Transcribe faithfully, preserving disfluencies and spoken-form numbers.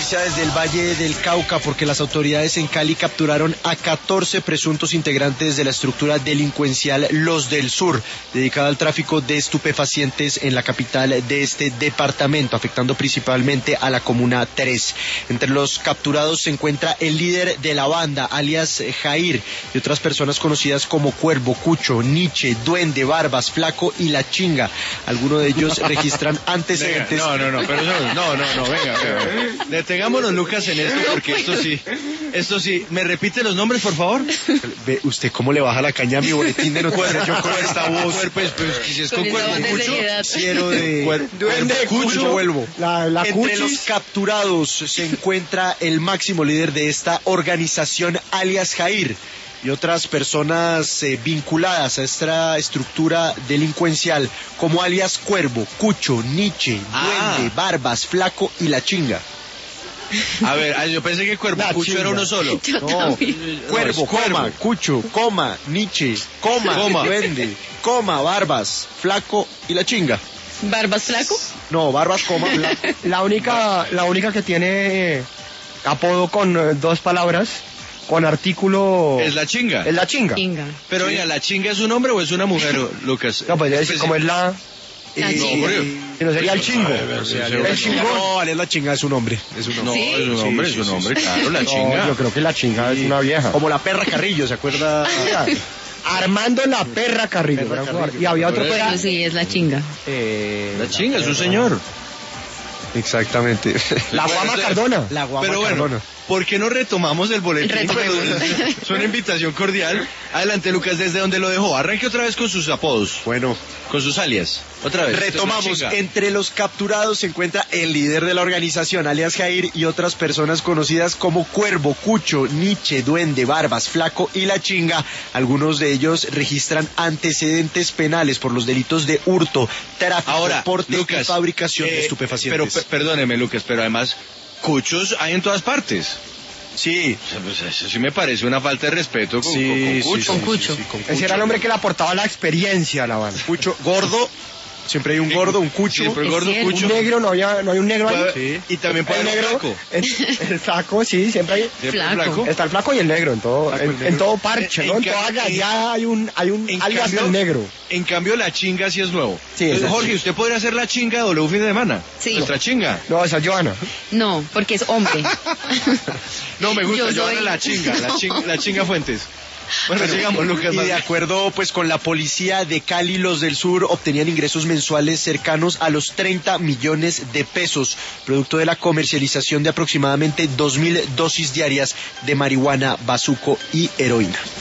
noticia desde el Valle del Cauca, porque las autoridades en Cali capturaron a catorce presuntos integrantes de la estructura delincuencial Los del Sur, dedicada al tráfico de estupefacientes en la capital de este departamento, afectando principalmente a la comuna tres. Entre los capturados se encuentra el líder de la banda, alias Jair, y otras personas conocidas como Cuervo, Cucho, Nietzsche, Duende, Barbas, Flaco y La Chinga. Algunos de ellos registran antecedentes. Venga, no, no, no, pero no, no, no, no, venga, venga. Detengámonos, Lucas, en esto, porque esto sí, esto sí. ¿Me repite los nombres, por favor? Ve usted cómo le baja la caña a mi boletín de noticias. Yo con esta voz. Pues, pues, si es con Con Cuervo, esa Cucho, Quiero de Cuer- Duende, Cucho, vuelvo. La, la Entre cuchis. los capturados se encuentra el máximo líder de esta organización, alias Jair, y otras personas eh, vinculadas a esta estructura delincuencial, como alias Cuervo, Cucho, Nietzsche, Ah. Duende, Barbas, Flaco y La Chinga. A ver, ay, yo pensé que Cuervo La Cucho Chinga. era uno solo. Yo No, también. Cuervo, es Cuervo. coma, Cucho, coma, Nietzsche, coma, Coma. Duende, coma, Barbas, Flaco y La Chinga. ¿Barbas Flaco? No, Barbas, coma, La, Flaco. la única, la única que tiene eh, apodo con eh, dos palabras, con artículo, Es La Chinga. es la chinga. Chinga. Pero oiga, ¿La Chinga es un hombre o es una mujer, Lucas? No, pues debe ser como es la, La Eh, Chinga. que no sería el chingo. o sea, El yo- chingón. No, alias La Chinga es un hombre, es un No, hombre. ¿Sí? es un hombre, Sí, es un sí, hombre, sí, sí. claro, La Chinga. No, yo creo que la chinga es una vieja. Como la perra Carrillo, ¿se acuerda? Armando la perra Carrillo. Perra ¿verdad? Carrillo. Y había otro Por que era, Pero sí, es la chinga. eh, La Chinga es un señor. Exactamente. la Bueno, Guama entonces- Cardona. La guama Pero bueno, Cardona. ¿por qué no retomamos el boletín? Retomemos. Es una invitación cordial. Adelante, Lucas, ¿desde donde lo dejó? Arranque otra vez con sus apodos, Bueno, con sus alias. Otra vez. retomamos. Esto es La Entre los capturados se encuentra el líder de la organización, alias Jair, y otras personas conocidas como Cuervo, Cucho, Nietzsche, Duende, Barbas, Flaco y La Chinga. Algunos de ellos registran antecedentes penales por los delitos de hurto, tráfico, Ahora, porte y Lucas, fabricación de eh, estupefacientes. Pero pe- perdóneme, Lucas, pero además, cuchos hay en todas partes. sí, O sea, pues, eso sí me parece una falta de respeto con, sí, con- con sí, Cucho. Con Cucho. sí, con Ese era el hombre que le aportaba la experiencia a la banda. Cucho, gordo, siempre hay un gordo, un cucho. Siempre el Es gordo cierto. Cucho. Un negro, no había, no hay un negro ahí. Puede- Sí. Y también puede El haber un negro, flaco. el, el flaco, sí, siempre hay. Siempre Flaco. flaco. Está el flaco y el negro, en todo, Flaco y en, negro. en todo parche, En- ¿no? En en toda ca- gallada hay un, hay un En alias cambio- del negro. En cambio, La Chinga sí es nuevo. Sí, Entonces, exacto. Jorge, ¿usted podría hacer La Chinga de W fin de semana? Sí. Nuestra Chinga. No, esa es Joana. No, porque es hombre. No, me gusta, Yo yo soy- La Chinga, la chinga, la chinga Fuentes. Bueno, sigamos, Lucas. Y más de bien. acuerdo pues con la policía de Cali, los del sur obtenían ingresos mensuales cercanos a los treinta millones de pesos, producto de la comercialización de aproximadamente dos mil dosis diarias de marihuana, bazuco y heroína.